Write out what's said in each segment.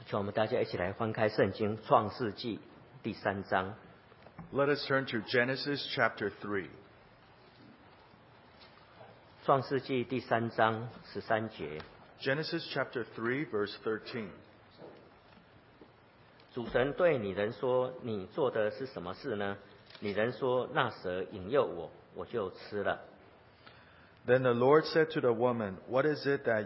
请我们大家一起来翻开圣经创世纪第3章。 Let us turn to Genesis chapter 3. 创世纪第3章13节， Genesis chapter 3, verse 13. 主神对女人说：“你做的是什么事呢？”女人说：“那蛇引诱我，我就吃了。” Then the Lord said to the woman, What is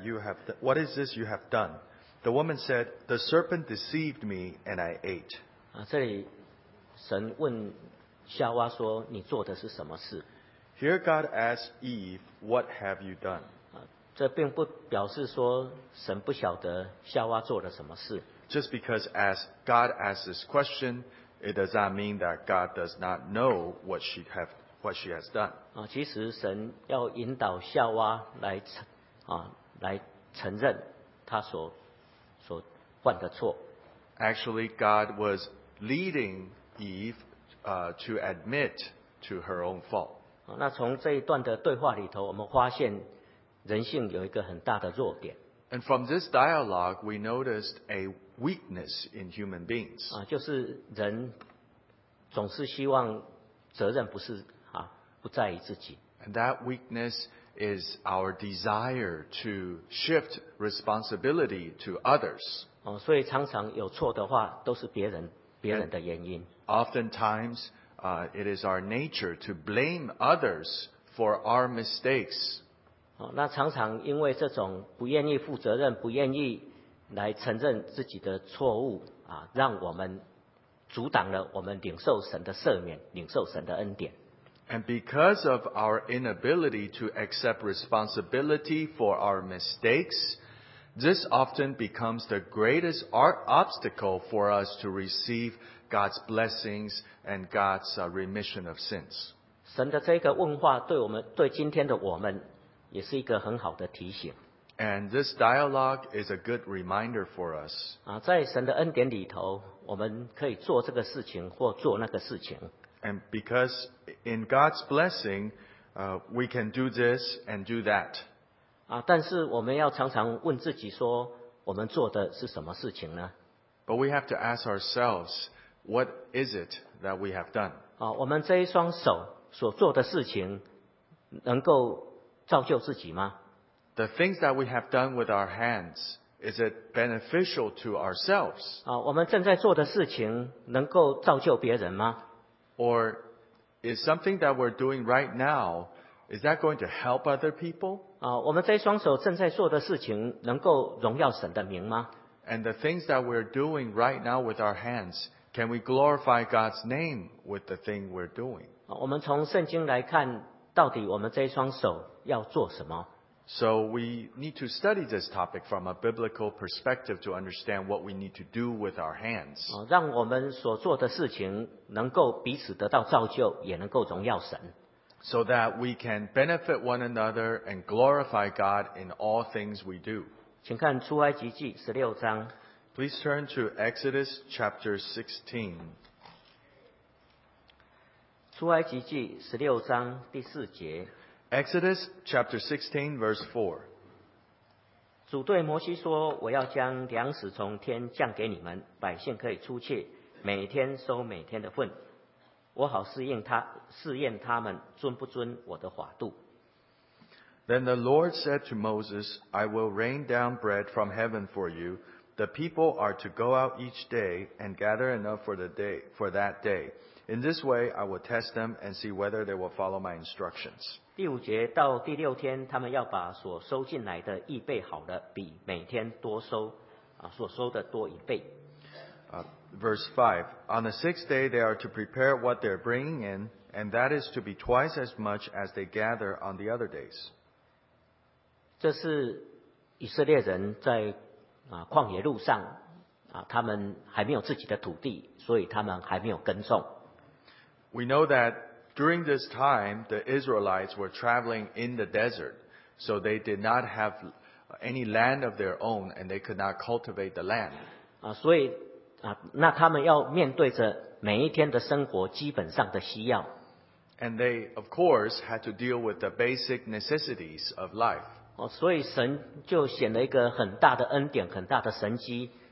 this you have done? The woman said, The serpent deceived me, and I ate. 这里神问夏娃说：“你做的是什么事？” Here God asked Eve, What have you done? 这并不表示说神不晓得夏娃做了什么事。 Just because God asked this question, it does not mean that God does not know what she has done. 其实神要引导夏娃来承认他所犯的错。 Actually, God was leading Eve to admit to her own fault. 那从这一段的对话里头，我们发现人性有一个很大的弱点。 And from this dialogue, we noticed a weakness in human beings. 就是人总是希望责任不在于自己。 And that weakness is our desire to shift responsibility to others. 所以常常有错的话，都是别人的原因。 Oftentimes, it is our nature to blame others for our mistakes. 那常常因为这种不愿意负责任，不愿意来承认自己的错误让我们阻挡了我们领受神的赦免，领受神的恩典。 And because of our inability to accept responsibility for our mistakes, this often becomes the greatest obstacle for us to receive God's blessings and God's remission of sins. 神的这个问话对今天的我们也是一个很好的提醒。 And this dialogue is a good reminder for us. 在神的恩典里头，我们可以做这个事情或做那个事情。 And because in God's blessing, we can do this and do that. 但是我们要常常问自己说，我们做的是什么事情呢？ But we have to ask ourselves, what is it that we have done? 我们这一双手所做的事情，能够造就自己吗？ The things that we have done with our hands, is it beneficial to ourselves? 我们正在做的事情，能够造就别人吗？ Or is something that we're doing right now, is that going to help other people? 我们这一双手正在做的事情，能够荣耀神的名吗？ And the things that we're doing right now with our hands, can we glorify God's name with the thing we're doing? 我们从圣经来看，到底我们这一双手要做什么？ So we need to study this topic from a biblical perspective to understand what we need to do with our hands. 让我们所做的事情能够彼此得到造就，也能够荣耀神。 So that we can benefit one another and glorify God in all things we do. 请看出埃及记16章。 Please turn to Exodus chapter 16. 出埃及记16章第4节。 Exodus chapter 16, verse 4. 主对摩西说：“我要将粮食从天降给你们，百姓可以出去，每天收每天的份。我好试验他们遵不遵我的法度。” Then the Lord said to Moses, I will rain down bread from heaven for you. The people are to go out each day and gather enough for that day. In this way, I will test them and see whether they will follow my instructions. 第5节到第6天，他们要把所收进来的预备好了，比每天多收所收的多1倍。 Verse 5. On the 6th day, they are to prepare what they're bringing in, and that is to be twice as much as they gather on the other days. 这是以色列人在旷野路上他们还没有自己的土地，所以他们还没有耕种。 We know that during this time, the Israelites were traveling in the desert, so they did not have any land of their own, and they could not cultivate the land. 所以那他们要面对着每一天的生活基本上的需要。 And they, of course, had to deal with the basic necessities of life. 所以神就显了一个很大的恩典，很大的神迹，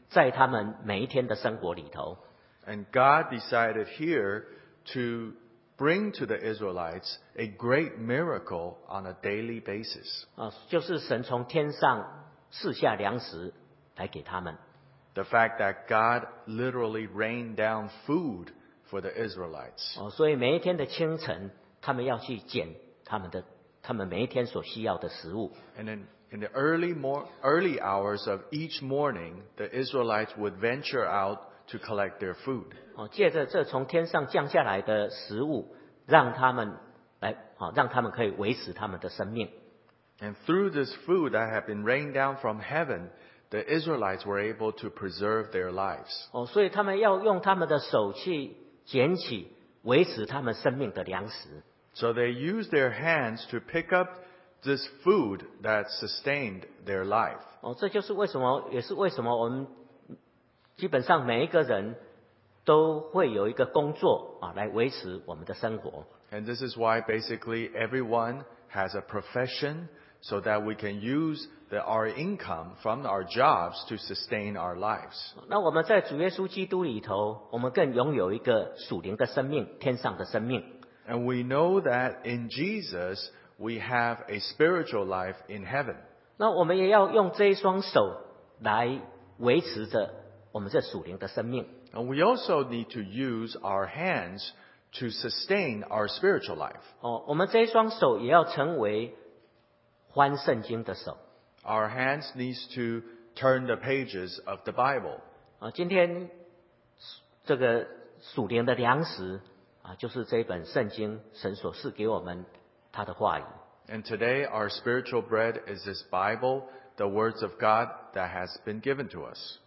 在他们每一天的生活里头。 And God decided here to bring to the Israelites a great miracle on a daily basis. 就是神从天上赐下粮食来给他们。 The fact that God literally rained down food for the Israelites. 所以每一天的清晨，他们要去捡他们每一天所需要的食物。 And in the early hours of each morning, the Israelites would venture out to collect their food. 借着这从天上降下来的食物，让他们可以维持他们的生命。 And through this food that had been rained down from heaven, the Israelites were able to preserve their lives. 所以他们要用他们的手去捡起维持他们生命的粮食。 So they used their hands to pick up this food that sustained their life. 这就是为什么，也是为什么我们基本上每一个人都会有一个工作来维持我们的生活。 And this is why basically everyone has a profession so that we can use our income from our jobs to sustain our lives. 那我们在主耶稣基督里头，我们更拥有一个属灵的生命，天上的生命。 And we know that in Jesus we have a spiritual life in heaven. 那我们也要用这一双手来维持着我们这属灵的生命。 And we also need to use our hands to sustain our spiritual life. 我们这一双手也要成为翻圣经的手。 Our hands needs to turn the pages of the Bible. 今天这个属灵的粮食就是这一本圣经，神所赐给我们他的话语。 And today our spiritual bread is this Bible, the words of God that has been given to us.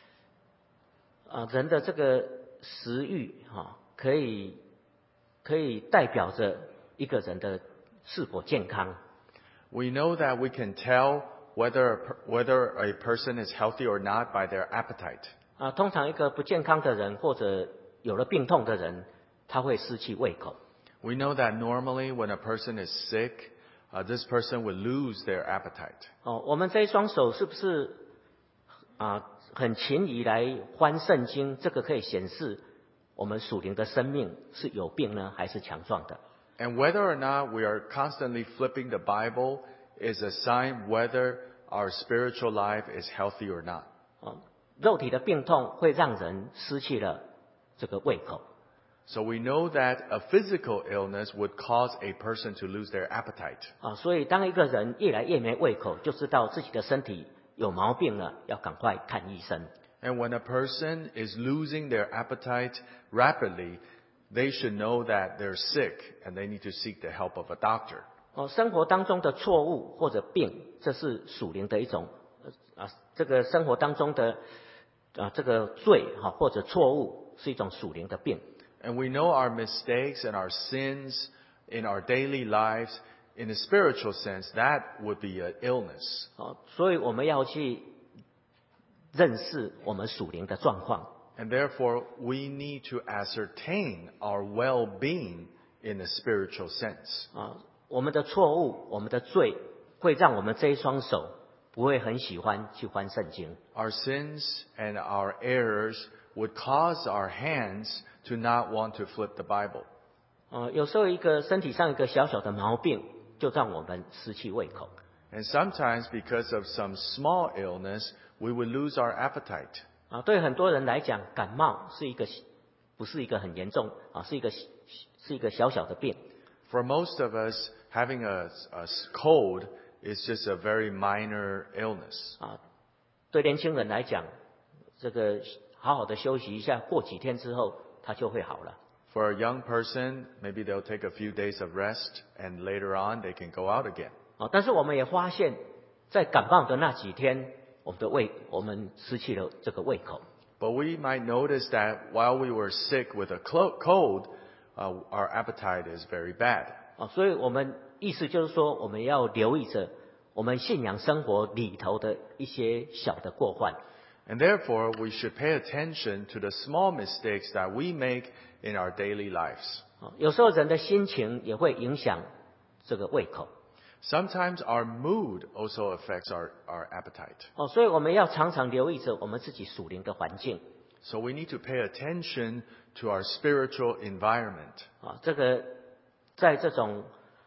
人的这个食欲可以代表着一个人的是否健康。 We know that we can tell whether a person is healthy or not by their appetite. 通常一个不健康的人或者有了病痛的人，他会失去胃口。 We know that normally when a person is sick, this person will lose their appetite. 我们这一双手是不是很勤于来翻圣经？这个可以显示我们属灵的生命是有病呢，还是强壮的？ And whether or not we are constantly flipping the Bible is a sign whether our spiritual life is healthy or not. 肉体的病痛会让人失去了这个胃口。 So we know that a physical illness would cause a person to lose their appetite. 所以当一个人越来越没胃口，就知道自己的身体有毛病了，要赶快看医生。 And when a person is losing their appetite rapidly, they should know that they're sick and they need to seek the help of a doctor. 生活当中的错误或者病，这是属灵的一种这个生活当中的这个罪或者错误是一种属灵的病。 And we know our mistakes and our sins in our daily lives, in a spiritual sense, that would be an illness. 所以我们要去认识我们属灵的状况。 And therefore, we need to ascertain our well-being in a spiritual sense. 我们的错误，我们的罪，会让我们这一双手不会很喜欢去翻圣经。 Our sins and our errors would cause our hands to not want to flip the Bible. 有时候一个身体上一个小小的毛病，就让我们失去胃口。 And sometimes because of some small illness, we would lose our appetite. 对很多人来讲，感冒不是一个很严重是一个小小的病。 For most of us, having a cold is just a very minor illness. 对年轻人来讲，这个好好的休息一下，过几天之后，他就会好了。 For a young person, maybe they'll take a few days of rest and later on they can go out again. 但是我们也发现，在感冒的那几天，我们失去了这个胃口。 But we might notice that while we were sick with a cold, our appetite is very bad. 所以我们意思就是说，我们要留意着我们信仰生活里头的一些小的过患。 And therefore, we should pay attention to the small mistakes that we make in our daily lives. 有时候人的心情也会影响这个胃口。 Sometimes our mood also affects our appetite. 所以我们要常常留意着我们自己属灵的环境。 So we need to pay attention to our spiritual environment. 这个在这种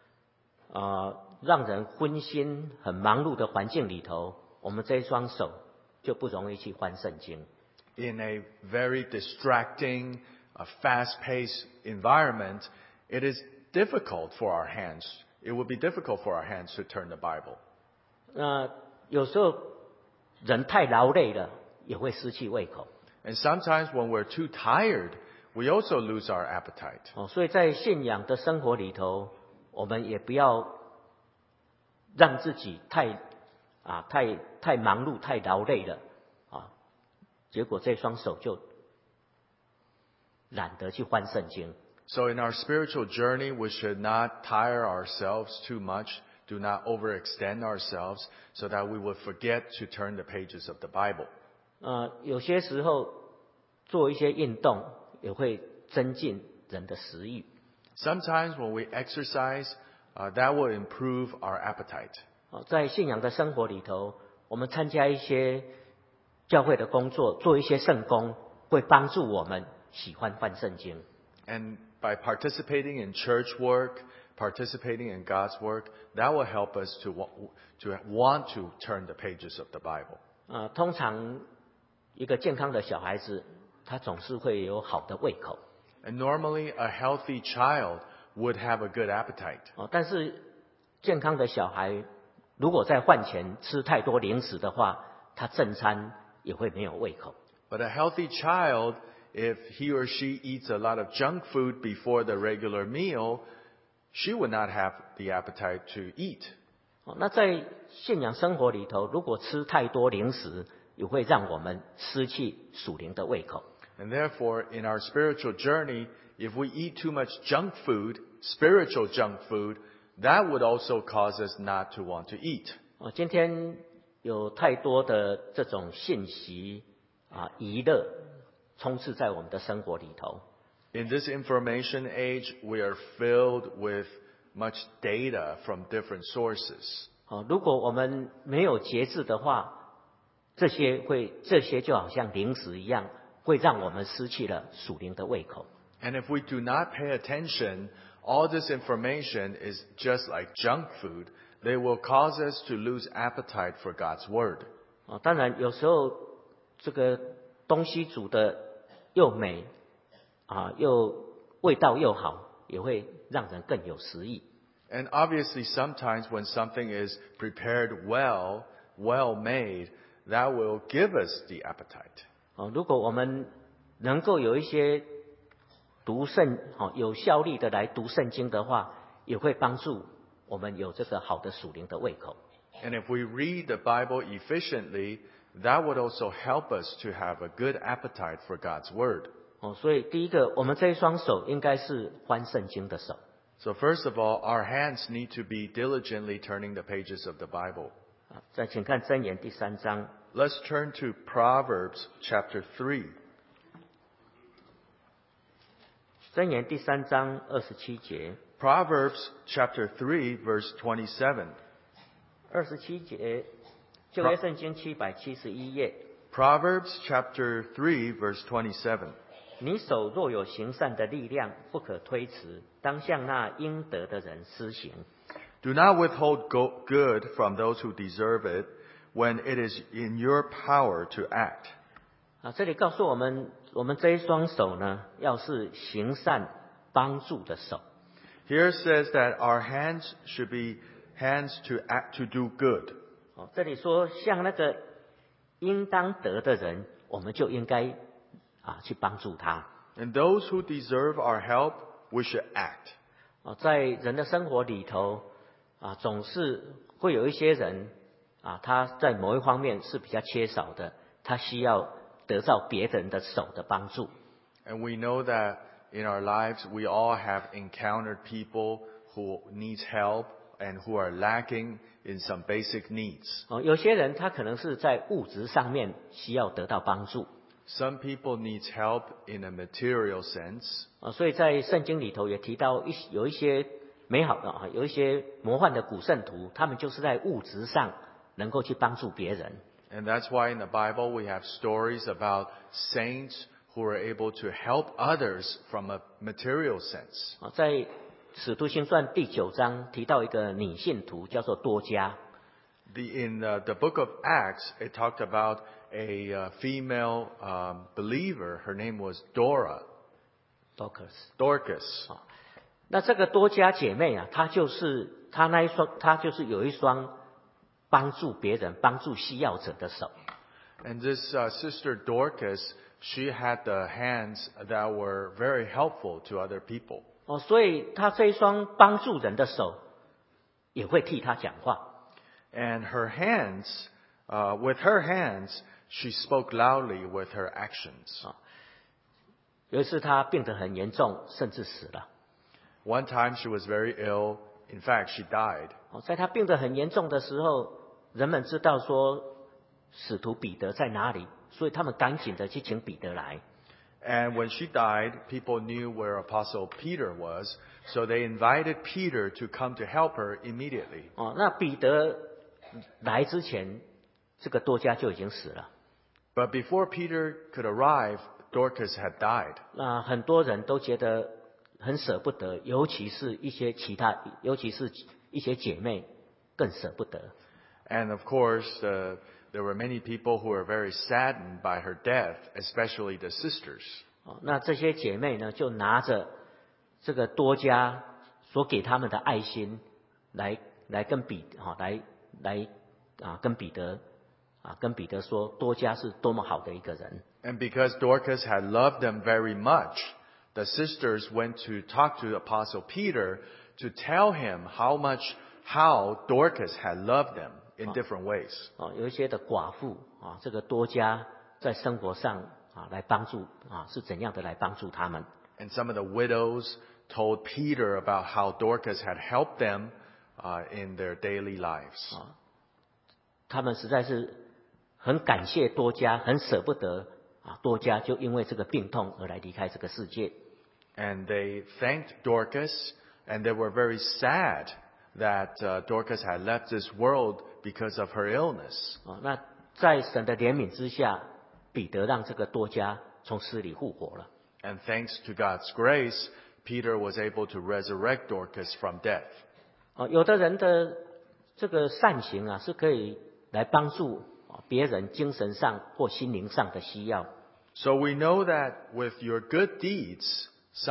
让人昏心、很忙碌的环境里头，我们这一双手就不容易去翻圣经。 In a very distracting, fast-paced environment, it is difficult for our hands. It would be difficult for our hands to turn the Bible. 有时候人太劳累了，也会失去胃口。 And sometimes when we're too tired, we also lose our appetite. 所以在信仰的生活里头，我们也不要让自己太忙碌、太劳累了结果这双手就懒得去翻圣经。 So in our spiritual journey, we should not tire ourselves too much. Do not overextend ourselves so that we will forget to turn the pages of the Bible. 有些时候做一些运动也会增进人的食欲。 Sometimes when we exercise, that will improve our appetite. 在信仰的生活里头，我们参加一些教会的工作，做一些圣工，会帮助我们喜欢翻圣经。 And by participating in church work, participating in God's work, that will help us to want to turn the pages of the Bible. 通常一个健康的小孩子，他总是会有好的胃口。 And normally a healthy child would have a good appetite. 但是健康的小孩如果在饭前吃太多零食的话，他正餐也会没有胃口。 But a healthy child, if he or she eats a lot of junk food before the regular meal, she would not have the appetite to eat. 那在信仰生活里头，如果吃太多零食，也会让我们失去属灵的胃口。 And therefore, in our spiritual journey, if we eat too much junk food, spiritual junk food, that would also cause us not to want to eat. 今天有太多的这种信息娱乐充斥在我们的生活里头。 In this information age, we are filled with much data from different sources. 如果我们没有节制的话，这些就好像零食一样，会让我们失去了属灵的胃口。 And if we do not pay attention, all this information is just like junk food. They will cause us to lose appetite for God's word. 当然有时候这个东西煮的又美又味道又好，也会让人更有食欲。 And obviously sometimes when something is prepared well made, that will give us the appetite. 如果我们能够有一些有效力的来读圣经的话，也会帮助我们有这个好的属灵的胃口。 And if we read the Bible efficiently, that would also help us to have a good appetite for God's word. 所以第一个，我们这一双手应该是翻圣经的手。 So first of all, our hands need to be diligently turning the pages of the Bible. 再请看箴言第3章。 Let's turn to Proverbs chapter 3. 箴言第3章27节。 Proverbs chapter 3 verse 27. 27节，旧约圣经771页。 Proverbs chapter 3 verse 27. 你手若有行善的力量，不可推迟，当向那应得的人施行。 Do not withhold good from those who deserve it when it is in your power to act. 这里告诉我们，我们这一双手呢，要是行善帮助的手。 Here says that our hands should be hands to act, to do good. 这里说像那个应当得的人，我们就应该去帮助他。 And those who deserve our help, we should act. 在人的生活里头总是会有一些人他在某一方面是比较缺少的，他需要得到别人的手的帮助。 And we know that in our lives, we all have encountered people who needs help and who are lacking in some basic needs. 有些人他可能是在物质上面需要得到帮助。 Some people needs help in a material sense. 所以在圣经里头也提到有一些美好的有一些魔幻的古圣徒，他们就是在物质上能够去帮助别人。 And that's why in the Bible we have stories about saints who are able to help others from a material sense. 在使徒行传第9章提到一个女信徒叫做多加。 In the book of Acts, it talked about a female believer. Her name was Dorcas. 那这个多加姐妹啊，她就是有一双帮助别人、帮助需要者的手。 And this sister Dorcas, she had the hands that were very helpful to other people. 所以她这一双帮助人的手也会替她讲话。 And her hands, with her hands, she spoke loudly with her actions. 有一次她病得很严重，甚至死了。 One time she was very ill. In fact, she died. 在她病得很严重的时候，人们知道说使徒彼得在哪里，所以他们赶紧的去请彼得来。 And when she died, people knew where Apostle Peter was, so they invited Peter to come to help her immediately. 那彼得来之前，这个多加就已经死了。 But before Peter could arrive, Dorcas had died. 那很多人都觉得很舍不得，尤其是一些姐妹更舍不得。 And of course, there were many people who were very saddened by her death, especially the sisters. 那这些姐妹呢，就拿着这个多加所给他们的爱心来跟彼得说，多加是多么好的一个人。 And because Dorcas had loved them very much, the sisters went to talk to Apostle Peter to tell him how Dorcas had loved them in different ways. 有一些的寡妇这个多加在生活上来帮助是怎样的来帮助他们。 And some of the widows told Peter about how Dorcas had helped them in their daily lives. 他们实在是很感谢多加，很舍不得多加就因为这个病痛而来离开这个世界。 And they thanked Dorcas, and they were very sad that Dorcas had left this world because of her illness. 那在神的怜悯之下，彼得让这个多加从死里复活了。 And thanks to God's grace, Peter was able to resurrect Dorcas from death. 有的人的这个善行是可以来帮助别人精神上或心灵上的需要。 So we know that with your good deeds,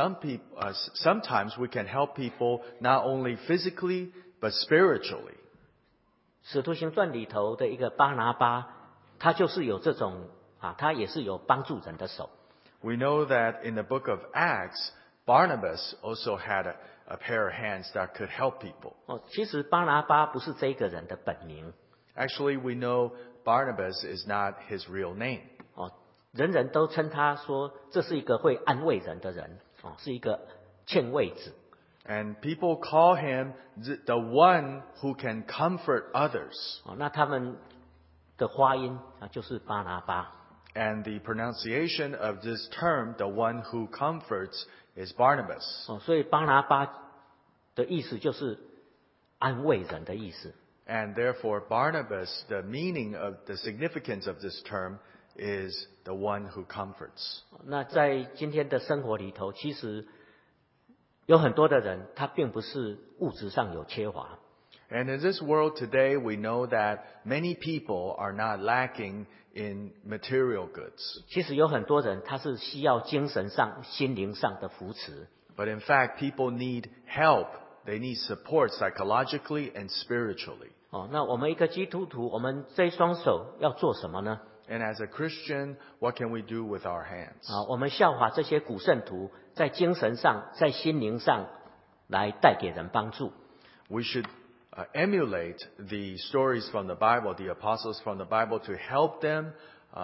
sometimes we can help people not only physically but spiritually. 使徒行传里头的一个巴拿巴，他就是有这种他也是有帮助人的手。 We know that in the book of Acts, Barnabas also had a pair of hands that could help people. 其实巴拿巴不是这个人的本名。 Actually, we know Barnabas is not his real name. 人人都称他说这是一个会安慰人的人，是一个劝慰子。 And people call him the one who can comfort others. 那他们的发音就是巴拿巴。 And the pronunciation of this term, the one who comforts, is Barnabas. 所以巴拿巴的意思就是安慰人的意思。 And therefore, Barnabas, the meaning of the significance of this term is the one who comforts. 那在今天的生活里头，其实有很多的人，他并不是物质上有缺乏。 And in this world today, we know that many people are not lacking in material goods. 其实有很多人，他是需要精神上、心灵上的扶持。 But in fact, people need help. They need support psychologically and spiritually. 那我们一个基督徒，我们这一双手要做什么呢？ And as a Christian, what can we do with our hands? 我们效法这些古圣徒，在精神上、在心灵上来带给人帮助。 We should emulate the stories from the Bible, the apostles from the Bible, to help them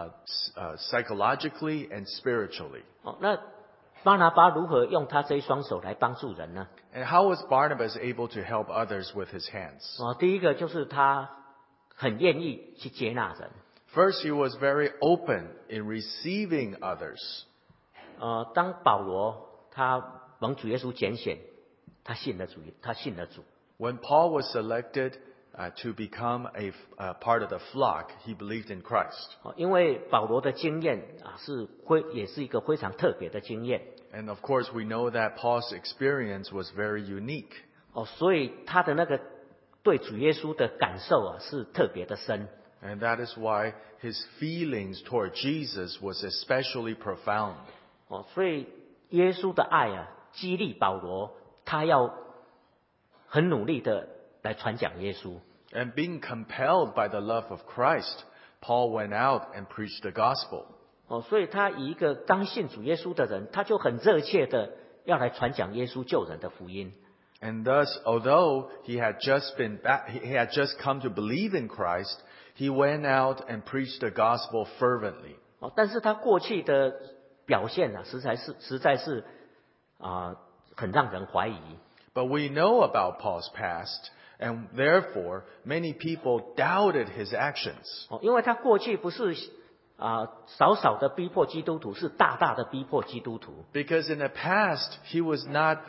psychologically and spiritually. 那巴拿巴如何用他这一双手来帮助人呢？ And how was Barnabas able to help others with his hands? 第一个就是他很愿意去接纳人。 First, he was very open in receiving others. 当保罗他蒙主耶稣拣选， 他信了主。 When Paul was selected to become a part of the flock, he believed in Christ. 因为保罗的经验也是一个非常特别的经验。 And of course, we know that Paul's experience was very unique. 所以他的那个对主耶稣的感受是特别的深。 And that is why his feelings toward Jesus was especially profound. 所以耶稣的爱激励保罗，他要很努力的来传讲耶稣。 And being compelled by the love of Christ, Paul went out and preached the gospel. 所以他以一个刚信主耶稣的人，他就很热切的要来传讲耶稣救人的福音。 And thus, although he had just come to believe in Christ, he went out and preached the gospel fervently. 但是他过去的表现实在是很让人怀疑。 But we know about Paul's past, and therefore many people doubted his actions. 因为他过去不是少少的逼迫基督徒，是大大的逼迫基督徒。 Because in the past, he was not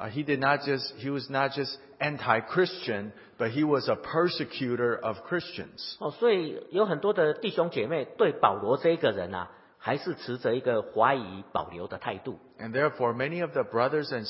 just anti-Christian, but he was a persecutor of Christians. 所以有很多的弟兄姐妹对保罗这一个人还是持着一个怀疑保留的态度。 And therefore, many of the brothers and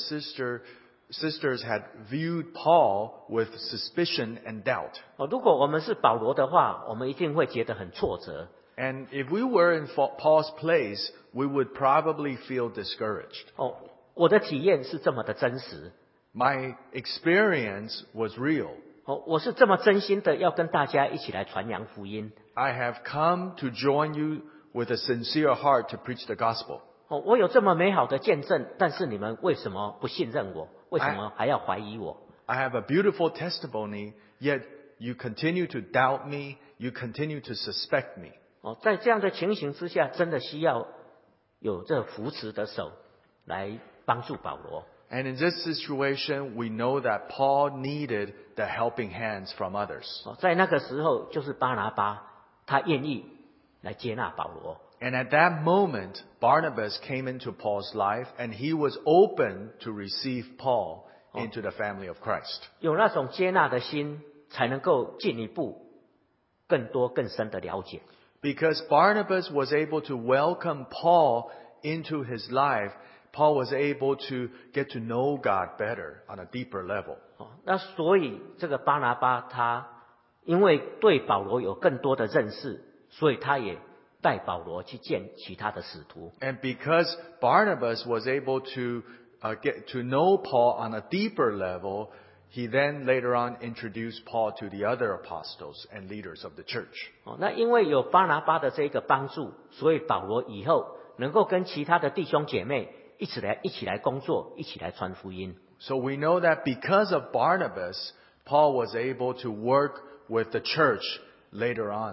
sisters had viewed Paul with suspicion and doubt. 如果我们是保罗的话，我们一定会觉得很挫折。 And if we were in Paul's place, we would probably feel discouraged. 我的体验是这么的真实。 My experience was real. 我是这么真心的要跟大家一起来传扬福音。 I have come to join you with a sincere heart to preach the gospel. 我有这么美好的见证，但是你们为什么不信任我？为什么还要怀疑我？ I have a beautiful testimony, yet you continue to doubt me, you continue to suspect me. 在这样的情形之下，真的需要有这扶持的手来帮助保罗。 And in this situation, we know that Paul needed the helping hands from others. 在那个时候，就是巴拿巴，他愿意来接纳保罗。 And at that moment, Barnabas came into Paul's life, and he was open to receive Paul into the family of Christ. 有那种接纳的心，才能够进一步更多更深的了解。 Because Barnabas was able to welcome Paul into his life, Paul was able to get to know God better on a deeper level. 那所以这个巴拿巴他因为对保罗有更多的认识，所以他也带保罗去见其他的使徒。 And because Barnabas was able to get to know Paul on a deeper level, he then later on introduced Paul to the other apostles and leaders of the church. 那因为有巴拿巴的这个帮助，所以保罗以后能够跟其他的弟兄姐妹一起来工作，一起来传福音。 So we know that because of Barnabas, Paul was able to work with the church later on.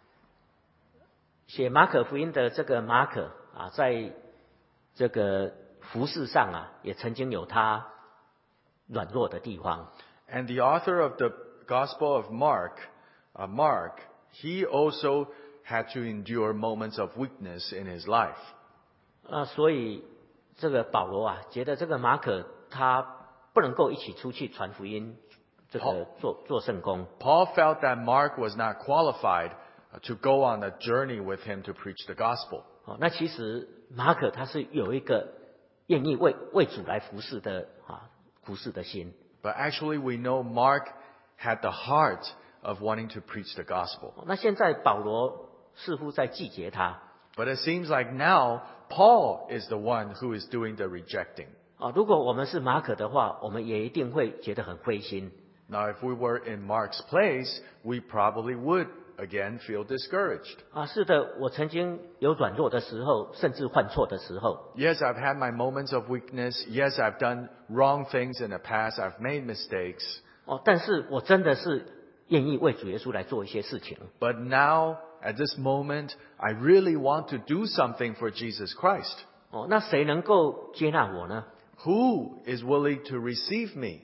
写马可福音的这个马可在这个服事上也曾经有他软弱的地方。 And the author of the Gospel of Mark, he also had to endure moments of weakness in his life. 所以这个保罗觉得这个马可他不能够一起出去传福音，这个做圣工。 Paul felt that Mark was not qualified to go on a journey with him to preach the gospel. 那其实马可他是有一个愿意为主来服侍的心。 But actually we know Mark had the heart of wanting to preach the gospel. 那现在保罗似乎在拒绝他。 But it seems like now Paul is the one who is doing the rejecting. 如果我们是马可的话，我们也一定会觉得很灰心。 Now if we were in Mark's place, we probably would again feel discouraged. 是的，我曾经有软弱的时候，甚至犯错的时候。 Yes, I've had my moments of weakness. Yes, I've done wrong things in the past. I've made mistakes. 但是我真的是愿意为主耶稣来做一些事情。 But now, at this moment, I really want to do something for Jesus Christ. 那谁能够接纳我呢？ Who is willing to receive me?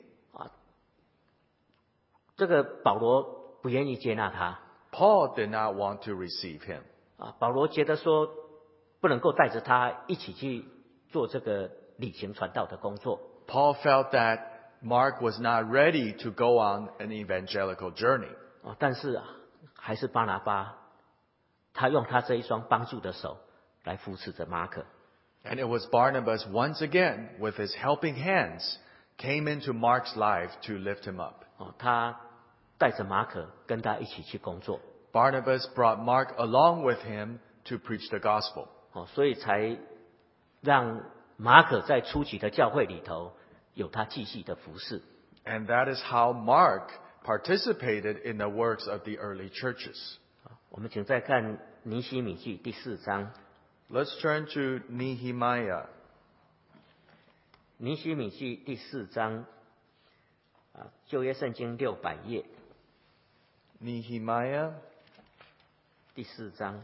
这个保罗不愿意接纳他。 Paul did not want to receive him. 保罗觉得说不能够带着他一起去做这个旅行传道的工作。 Paul felt that Mark was not ready to go on an evangelical journey. 但是还是巴拿巴，他用他这一双帮助的手来扶持着马可。 And it was Barnabas once again, with his helping hands, came into Mark's life to lift him up. 他带着马可跟他一起去工作。 Barnabas brought Mark along with him to preach the gospel. 所以才让马可在初期的教会里头有他继续的服事。 And that is how Mark participated in the works of the early churches. 我们请再看尼希米记第4章。 Let's turn to Nehemiah. 尼希米记第4章，旧约圣经600页。 Nehemiah 第4章。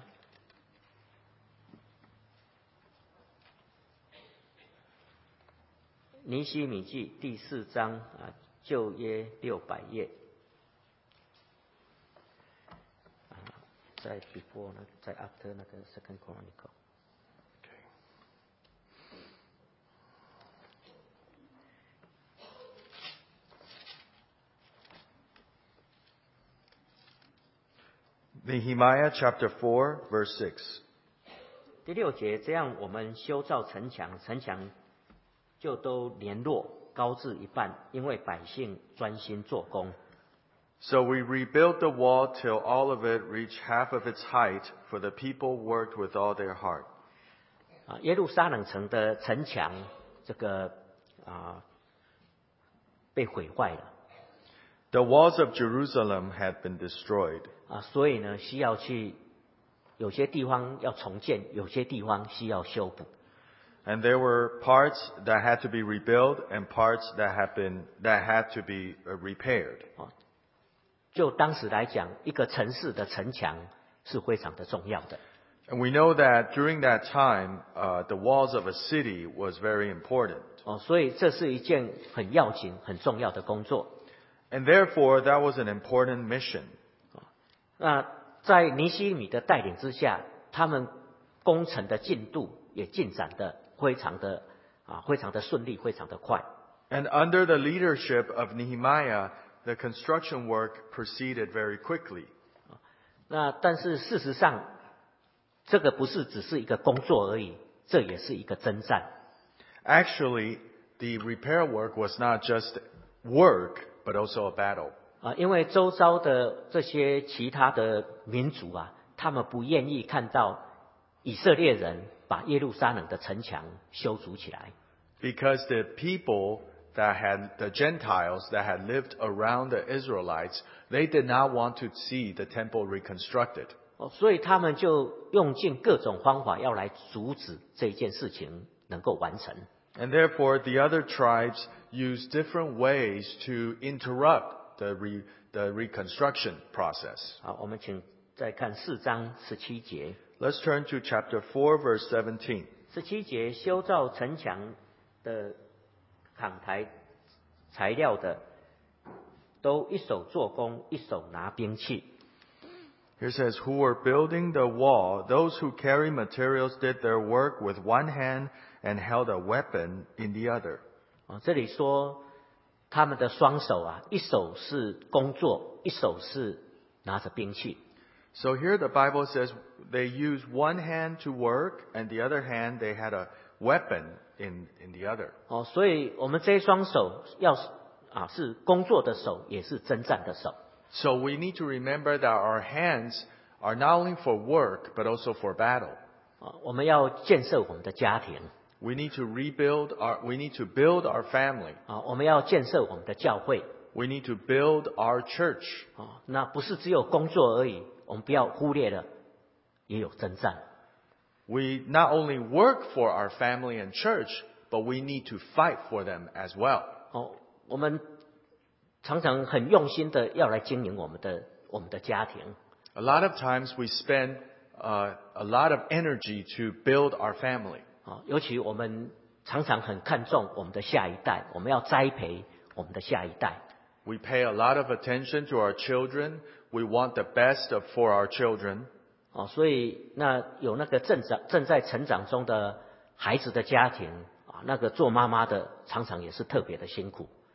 尼希米记第4章旧约600页。在 before 呢，在 after 那个 Second Chronicle。 Nehemiah chapter 4, verse 6. 第6节，这样我们修造城墙，城墙就都联络高至一半，因为百姓专心做工。 So we rebuilt the wall till all of it reached half of its height, for the people worked with all their heart. 耶路撒冷城的城墙，这个被毁坏了。 The walls of Jerusalem had been destroyed. 所以呢，需要去有些地方要重建，有些地方需要修补。 And there were parts that had to be rebuilt and parts that had to be repaired. 就当时来讲，一个城市的城墙是非常的重要的。 And we know that during that time, the walls of a city was very important. 所以这是一件很要紧、很重要的工作。 And therefore, that was an important mission. 那在尼希米的带领之下，他们工程的进度也进展的非常的顺利，非常的快。 And under the leadership of Nehemiah, the construction work proceeded very quickly. 那但是事实上，这个不是只是一个工作而已，这也是一个征战。 Actually, the repair work was not just work, but also a battle. 因为周遭的这些其他的民族他们不愿意看到以色列人把耶路撒冷的城墙修筑起来。 Because the people the Gentiles that had lived around the Israelites, they did not want to see the temple reconstructed. 所以他们就用尽各种方法要来阻止这件事情能够完成。 And therefore, the other tribes used different ways to interrupt the reconstruction process. 好，我们请再看4章17节。 Let's turn to chapter 4, verse 17. 17节，修造城墙的扛台材料的，都一手做工，一手拿兵器。 Here says, who were building the wall, those who carry materials did their work with one hand and held a weapon in the other. 这里说他们的双手一手是工作，一手是拿着兵器。 So here the Bible says they used one hand to work and the other hand they had a weapon in the other. 所以我们这一双手是工作的手，也是征战的手。 So we need to remember that our hands are not only for work but also for battle. 我们要建设我们的家庭。 We need to build our family. 我们要建设我们的教会。 We need to build our church. 那不是只有工作而已，我们不要忽略了，也有征战。 We not only work for our family and church, but we need to fight for them as well. 我们常常很用心的要来经营我们的家庭。 A lot of times we spend a lot of energy to build our family. 尤其我们常常很看重我们的下一代，我们要栽培我们的下一代。 We pay a lot of attention to our children. We want the best for our children. 所以那有那个正在成长中的孩子的家庭那个做妈妈的常常也是特别的辛苦。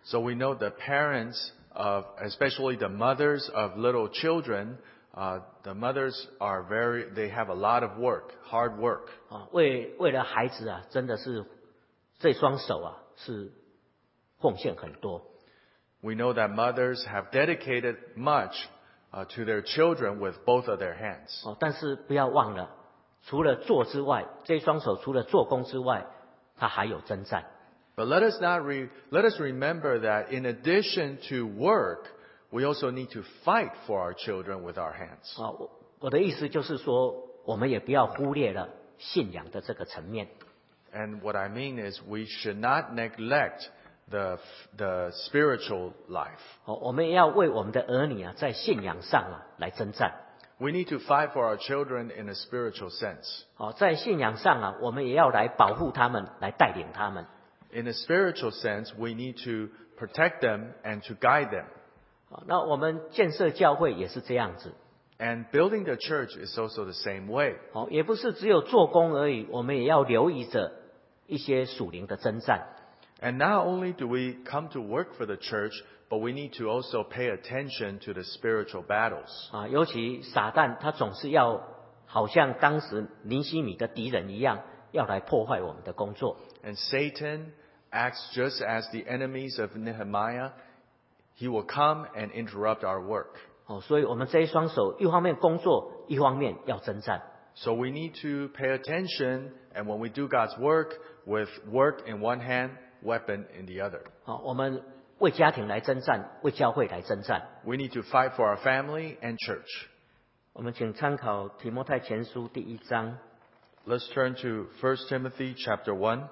So we know the parents of, especially the mothers of little children, the mothers they have a lot of work, hard work. 为了孩子啊，真的是这双手啊是奉献很多。 We know that mothers have dedicated much to their children with both of their hands. 但是不要忘了，除了做之外，这双手除了做工之外，它还有征战。 But let us remember that in addition to work, we also need to fight for our children with our hands. 我的意思就是说，我们也不要忽略了信仰的这个层面。 And what I mean is we should not neglect the spiritual life. 我们也要为我们的儿女啊，在信仰上啊来征战。 We need to fight for our children in a spiritual sense. 在信仰上啊，我们也要来保护他们，来带领他们。 In a spiritual sense, we need to protect them and to guide them. 那我们建设教会也是这样子。 And building the church is also the same way. 也不是只有做工而已，我们也要留意着一些属灵的征战。 And not only do we come to work for the church, but we need to also pay attention to the spiritual battles. 尤其撒旦他总是要好像当时尼希米的敌人一样，要来破坏我们的工作。 And Satan acts just as the enemies of Nehemiah. He will come and interrupt our work. 所以我们这一双手，一方面工作，一方面要征战。 So we need to pay attention, and when we do God's work, with work in one hand, weapon in the other. 我们为家庭来征战，为教会来征战。 We need to fight for our family and church. 我们请参考提摩太前书第1章。 Let's turn to 1 Timothy chapter 1.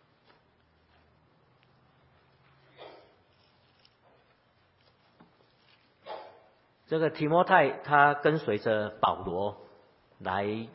这个提摩太他跟随着保罗来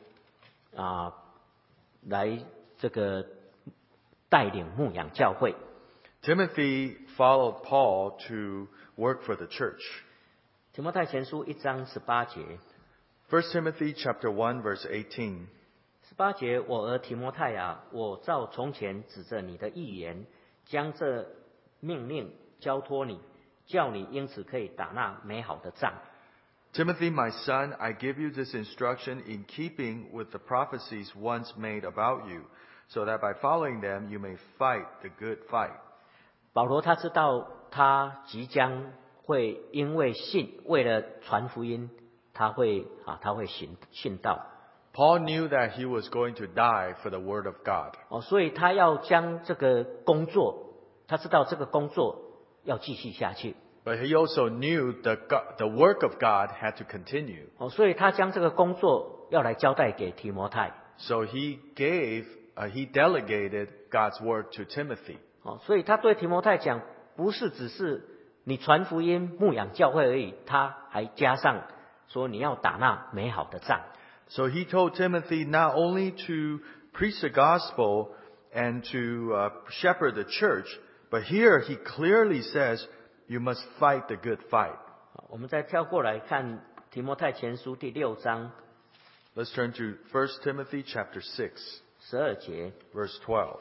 这个带领牧养教会。 Timothy followed Paul to work for the church. 提摩太前书1章18节。 1 Timothy chapter 1 verse 18. 18节，我儿提摩太啊，我照从前指着你的预言，将这命令交托你，叫你因此可以打那美好的仗。 Timothy, my son, I give you this instruction in keeping with the prophecies once made about you, so that by following them you may fight the good fight. 保罗他知道他即将会因为为了传福音，他会殉道。 Paul knew that he was going to die for the word of God. 所以他要将这个工作，他知道这个工作要继续下去。 But he also knew the work of God had to continue. 所以他将这个工作要来交代给提摩太。 So he delegated God's work to Timothy. 所以他对提摩太讲，不是只是你传福音、牧养教会而已，他还加上说你要打那美好的仗。 So he told Timothy not only to preach the gospel and to shepherd the church, but here he clearly says you must fight the good fight. 我们再跳过来看提摩太前书第6章。 Let's turn to 1 Timothy chapter 6, 12节。 verse 12.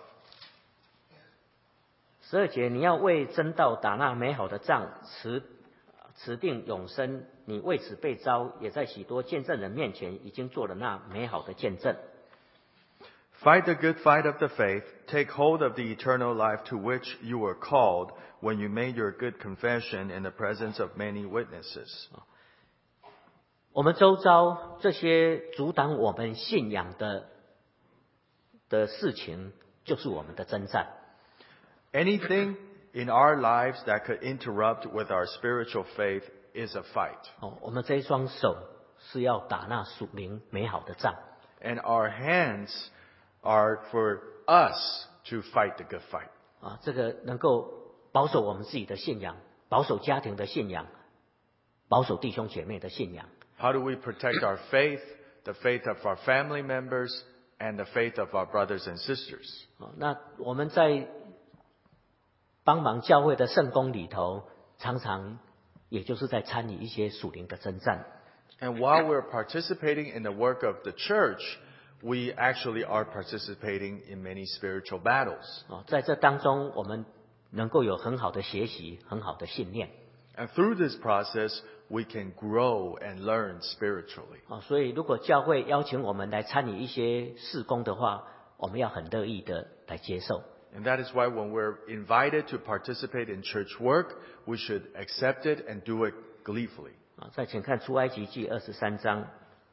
12节，你要为真道打那美好的仗，持定永生。你为此被召，也在许多见证人面前已经做了那美好的见证。 Fight the good fight of the faith. Take hold of the eternal life to which you were called when you made your good confession in the presence of many witnesses. 我们周遭这些阻挡我们信仰的事情，就是我们的征战。 Anything in our lives that could interrupt with our spiritual faith is a fight. 我们这一双手是要打那属灵美好的仗。 And our hands are for us to fight the good fight. 这个能够保守我们自己的信仰，保守家庭的信仰，保守弟兄姐妹的信仰。 How do we protect our faith, the faith of our family members, and the faith of our brothers and sisters? 那我们在帮忙教会的圣工里头，常常也就是在参与一些属灵的征战。 And while we're participating in the work of the church, we actually are participating in many spiritual battles. 在这当中，我们能够有很好的学习，很好的信念。 And through this process, we can grow and learn spiritually. 所以如果教会邀请我们来参与一些事工的话，我们要很乐意的来接受。 And that is why when we're invited to participate in church work, we should accept it and do it gleefully. 再请看出埃及记23章。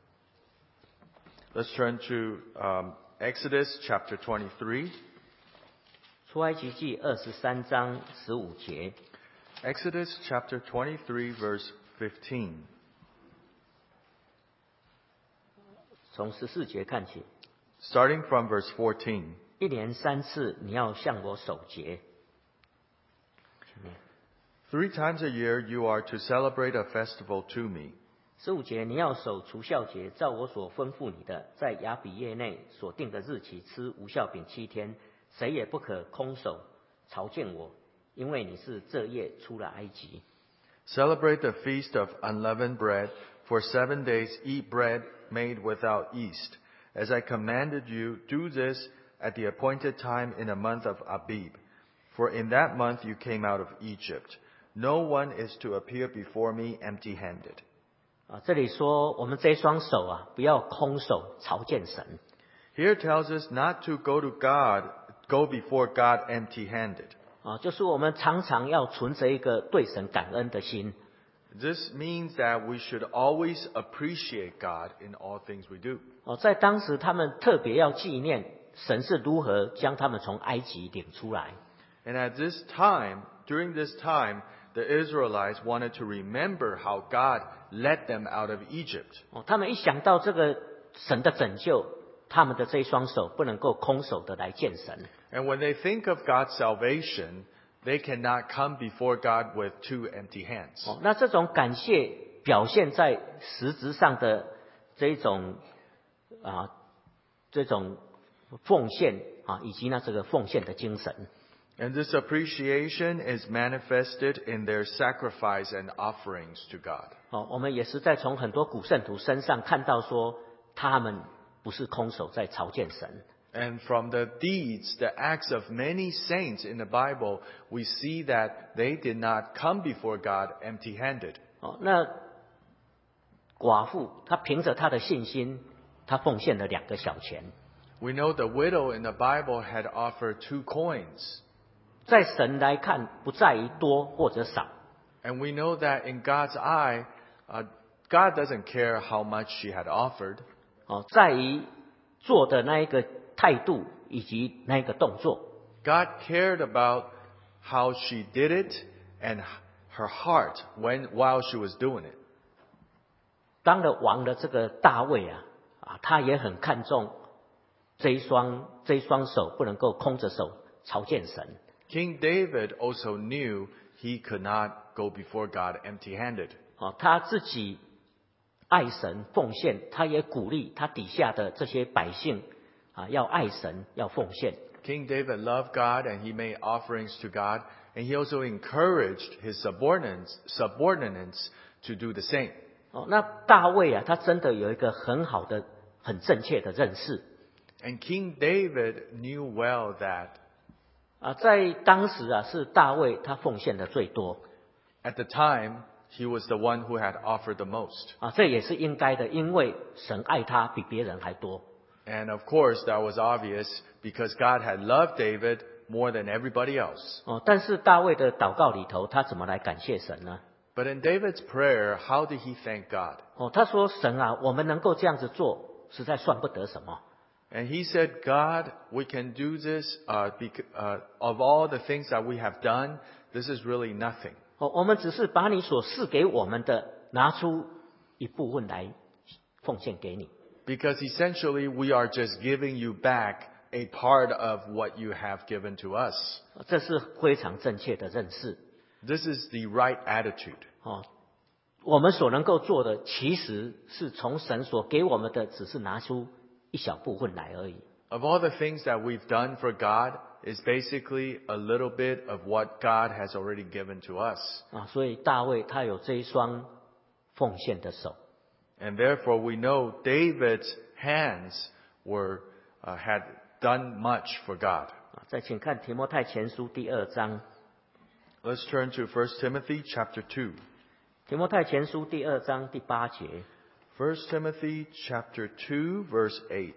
Let's turn to Exodus chapter 23. 出埃及记23章15节。 Exodus chapter 23 verse 15. 从14节看起。 Starting from verse 14. 一年3次你要向我守节。 3 times a year you are to celebrate a festival to me. 15节你要守除酵节，照我所吩咐你的，在亚比业内所定的日期吃无酵饼7天，谁也不可空手朝见我，因为你是这夜出了埃及。 Celebrate the feast of unleavened bread. For 7 days eat bread made without yeast. As I commanded you, do this at the appointed time in the month of Abib. For in that month you came out of Egypt. No one is to appear before me empty-handed. 这里说我们这双手不要空手朝见神。 Here tells us not to go before God empty-handed. 就是我们常常要存着一个对神感恩的心。 This means that we should always appreciate God in all things we do. 在当时他们特别要纪念神是如何将他们从埃及领出来。 And at this time, during this time, the Israelites wanted to remember how God led them out of Egypt. 他们一想到这个神的拯救，他们的这一双手不能够空手的来见神。 And when they think of God's salvation, they cannot come before God with 2 empty hands. 那这种感谢表现在实质上的这种奉献以及这个奉献的精神。 And this appreciation is manifested in their sacrifice and offerings to God. 我们也是在从很多古圣徒身上看到说，他们不是空手在朝见神。 And from the deeds, the acts of many saints in the Bible, we see that they did not come before God empty-handed. 那寡妇她凭着她的信心，她奉献了2个小钱。 We know the widow in the Bible had offered 2 coins. 在神来看，不在于多或者少。 And we know that in God's eye, God doesn't care how much she had offered. 在于做的那一个态度以及那一个动作。 God cared about how she did it and her heart while she was doing it. 当了王的这个大卫他也很看重这一双手不能够空着手朝见神。 King David also knew he could not go before God empty-handed. 他自己爱神奉献，他也鼓励他底下的这些百姓要爱神，要奉献。 King David loved God and he made offerings to God, and he also encouraged his subordinates to do the same. 那大卫他真的有一个很好的、很正确的认识。 And King David knew well that 在当时是大卫他奉献的最多。 at the time, he was the one who had offered the most. 这也是应该的，因为神爱他比别人还多。 And of course, that was obvious because God had loved David more than everybody else. 但是大卫的祷告里头，他怎么来感谢神呢？ But in David's prayer, how did he thank God? 他说：“神我们能够这样子做，实在算不得什么。” And he said, God, we can do this, of all the things that we have done, this is really nothing. 我们只是把你所赐给我们的拿出一部分来奉献给你。 Because essentially we are just giving you back a part of what you have given to us. 这是非常正确的认识。 This is the right attitude. 我们所能够做的，其实是从神所给我们的，只是拿出一小部分来而已。 Of all the things that we've done for God is basically a little bit of what God has already given to us. 所以大卫他有这一双奉献的手。 And therefore we know David's hands had done much for God. 再请看提摩太前书第2章。 Let's turn to 1 Timothy chapter 2. 提摩太前书第2章第8节， 1 Timothy chapter 2 verse 8.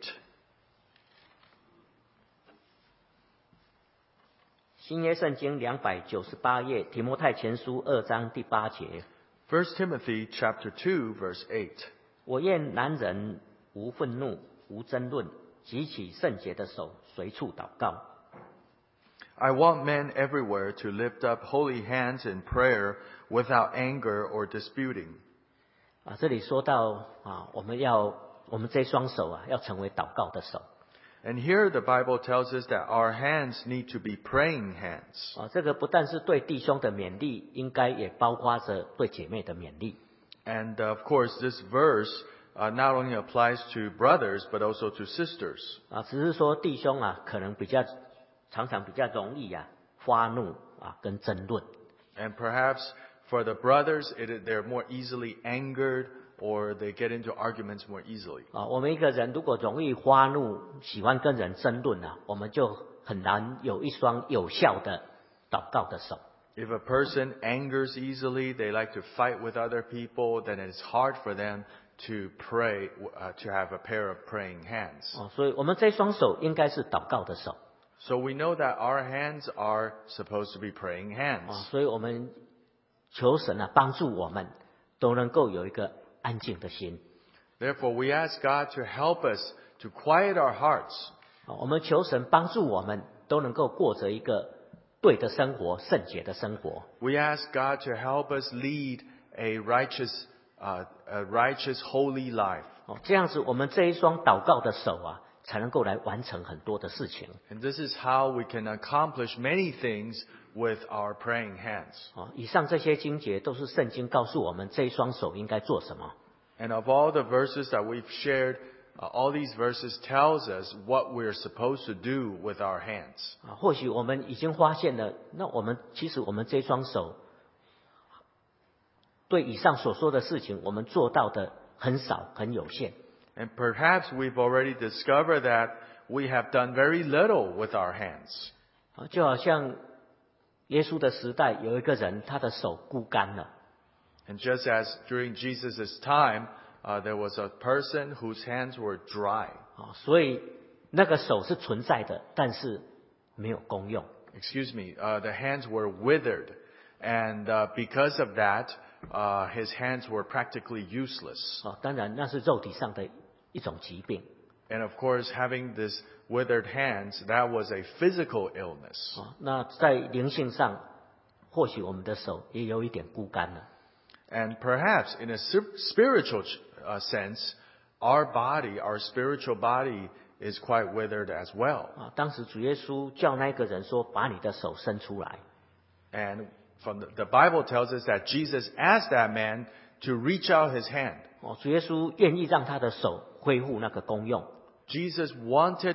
新约圣经298页，提摩太前书2章第8节。 1 Timothy chapter 2 verse 8. 我愿男人无愤怒，无争论，举起圣洁的手，随处祷告。 I want men everywhere to lift up holy hands in prayer without anger or disputing. 这里说到我们这双手要成为祷告的手。 And here the Bible tells us that our hands need to be praying hands. 这个不但是对弟兄的勉励，应该也包括着对姐妹的勉励。 And of course, this verse not only applies to brothers, but also to sisters. 只是说弟兄可能常常比较容易发怒跟争论。 And perhaps for the brothers, they're more easily angered or they get into arguments more easily. 我们一个人如果容易发怒，喜欢跟人争论我们就很难有一双有效的祷告的手。 If a person angers easily, they like to fight with other people, then it's hard for them to pray, to have a pair of praying hands. 所以我们这双手应该是祷告的手。 So we know that our hands are supposed to be praying hands. 所以我们求神帮助我们都能够有一个安静的心。 Therefore, we ask God to help us to quiet our hearts. 我们求神帮助我们都能够过着一个对的生活、圣洁的生活。 We ask God to help us lead a righteous, holy life. 这样子我们这一双祷告的手才能够来完成很多的事情。 And this is how we can accomplish many things with our praying hands. 以上这些经节都是圣经告诉我们这一双手应该做什么。 And of all the verses that we've shared, all these verses tells us what we're supposed to do with our hands. 或许我们已经发现了，那其实我们这双手对以上所说的事情，我们做到的很少，很有限。 And perhaps we've already discovered that we have done very little with our hands. 就好像耶稣的时代有一个人，他的手枯干了。 And just as during Jesus' time, there was a person whose hands were dry. 所以那个手是存在的，但是没有功用。 Excuse me, the hands were withered. And because of that, his hands were practically useless. 当然那是肉体上的一种疾病。 And of course, having this withered hands, that was a physical illness. 那在灵性上，或许我们的手也有一点枯干了。 And perhaps in a spiritual sense, our spiritual body is quite withered as well. 当时主耶稣叫那个人说：“把你的手伸出来。” And from the Bible tells us that Jesus asked that man to reach out his hand. 主耶稣愿意让他的手恢复那个功用。 Jesus wanted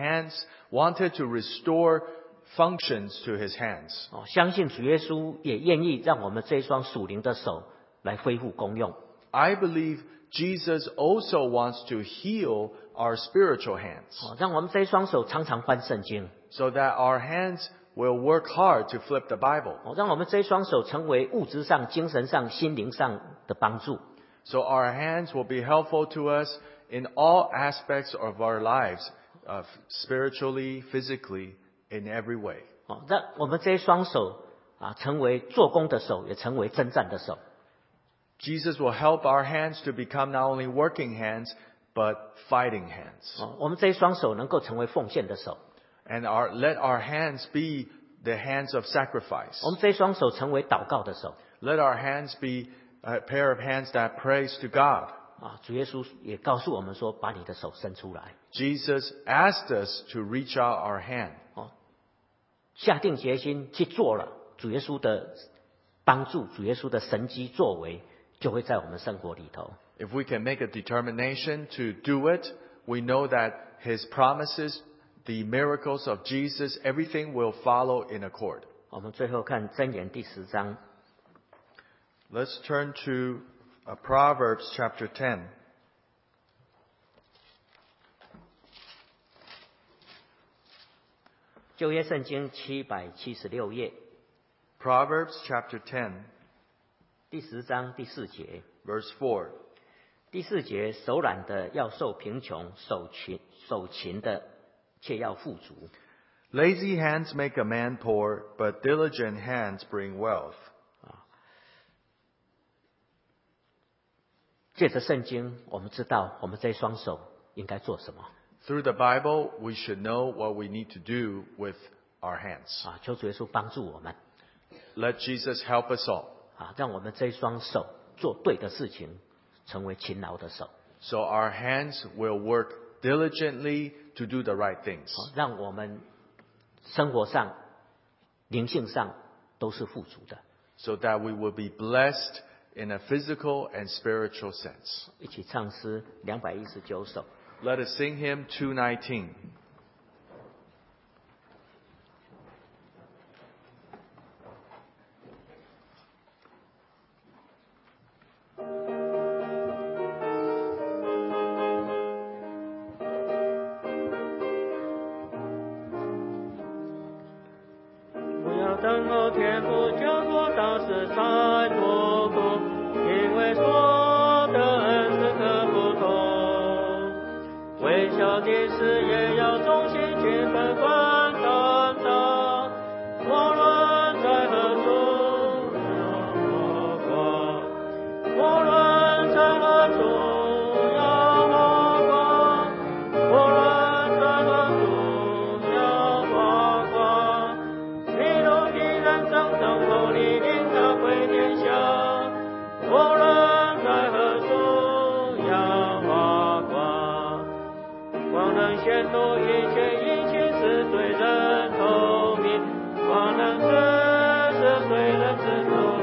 to restore functions to his hands. 相信主耶稣也愿意让我们这双属灵的手来恢复功用。 I believe Jesus also wants to heal our spiritual hands. 让我们这一双手常常翻圣经。 So that our hands will work hard to flip the Bible. 让我们这一双手成为物质上、精神上、心灵上的帮助。 So our hands will be helpful to us in all aspects of our lives, spiritually, physically, in every way. 让我们这一双手成为做工的手，也成为征战的手。 Jesus will help our hands to become not only working hands, but fighting hands. 我们这一双手能够成为奉献的手。 And let our hands be the hands of sacrifice. 我们这一双手成为祷告的手。 Let our hands be a pair of hands that prays to God. 主耶稣也告诉我们说：“把你的手伸出来。” Jesus asked us to reach out our hand. 下定决心去做了，主耶稣的帮助，主耶稣的神迹作为，就会在我们生活里头。 If we can make a determination to do it, we know that His promises, the miracles of Jesus, everything will follow in accord. 我们最后看箴言第10章。 Let's turn to Proverbs chapter 10. 旧约圣经776页。 Proverbs chapter 10, 第10章第4节。 verse 4. 第4节，手懒的要受贫穷，手勤的却要富足。 Lazy hands make a man poor, but diligent hands bring wealth. 借着圣经，我们知道我们这双手应该做什么。 Through the Bible, we should know what we need to do with our hands. 求主耶稣帮助我们， Let Jesus help us all. 让我们这双手做对的事情，成为勤劳的手， So our hands will work diligently to do the right things. 让我们生活上、灵性上都是富足的。 So that we will be blessed in a physical and spiritual sense. 一起唱诗219首。 Let us sing hymn 219. 不要等候天父叫做大事才做工，因为所得恩赐各不同。微小的事也要忠心尽本分担当，无论在何处要花光，无论在何处要花光，无论在何处要花光。你如敌人正等候你领他归天下，无论在何处要花光。光能显露一切是对人透明，光能知是对人之路。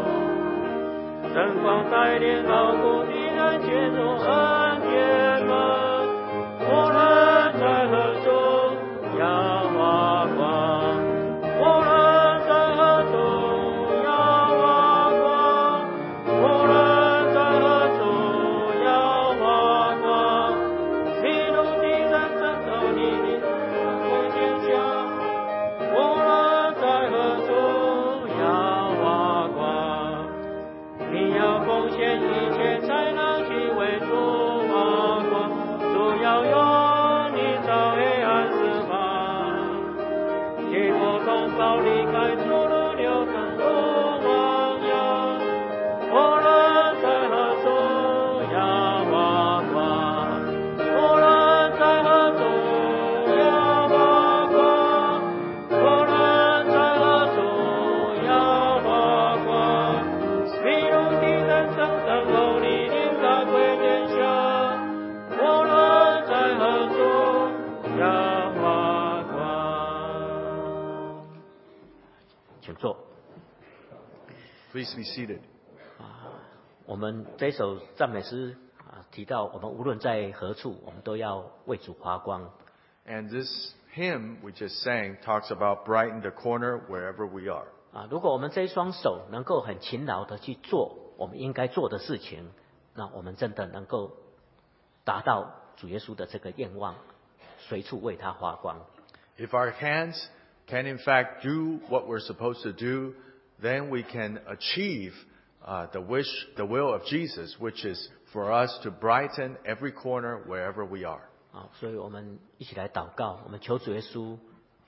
灯光带领劳苦的人进入恩典门，无论在何处要花光，无论在何处要花光，无论在何处要花光。你如敌人正等你领归天下，无论在何处要花光。你要奉献一切才能去为主花光，主要用你照黑暗释放，结果同胞离开主路流淌如汪洋，无论在何处要花光，无论在何处要花光，无论在何处要花光。你如敌人正等候你领他归天下，无论在何处要花光。请坐。 Please be seated. 我们这首赞美诗提到，我们无论在何处，我们都要为主发光。 And this hymn we just sang talks about brighten the corner wherever we are. 如果我们这一双手能够很勤劳的去做我们应该做的事情，那我们真的能够达到主耶稣的这个愿望，随处为他发光。 If our hands can in fact do what we're supposed to do, then we can achieve the will of Jesus, which is for us to brighten every corner wherever we are. 所以我们一起来祷告，我们求主耶稣，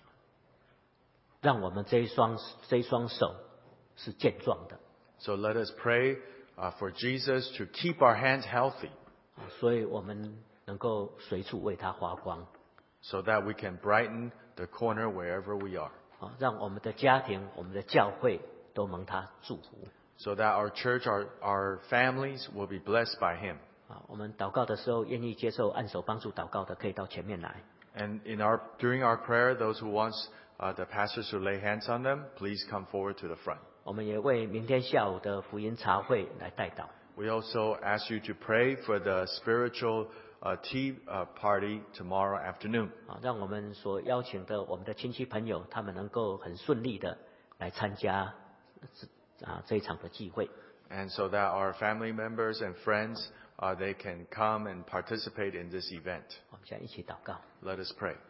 让我们这一双手是健壮的。 So let us pray for Jesus to keep our hands healthy, 所以我们能够随处为他发光。 so that we can brighten the corner wherever we are, 让我们的家庭、我们的教会都蒙他祝福。 so that our church, our families will be blessed by Him. 我们祷告的时候，愿意接受按手帮助祷告的，可以到前面来。 And during our prayer, those who want the pastors to lay hands on them, please come forward to the front. 我们也为明天下午的福音茶会来代祷。 We also ask you to pray for the spiritual tea party tomorrow afternoon. 让我们所邀请的我们的亲戚朋友，他们能够很顺利的来参加这一场的聚会。 And so that our family members and friends, they can come and participate in this event. 我们现在一起祷告。 Let us pray.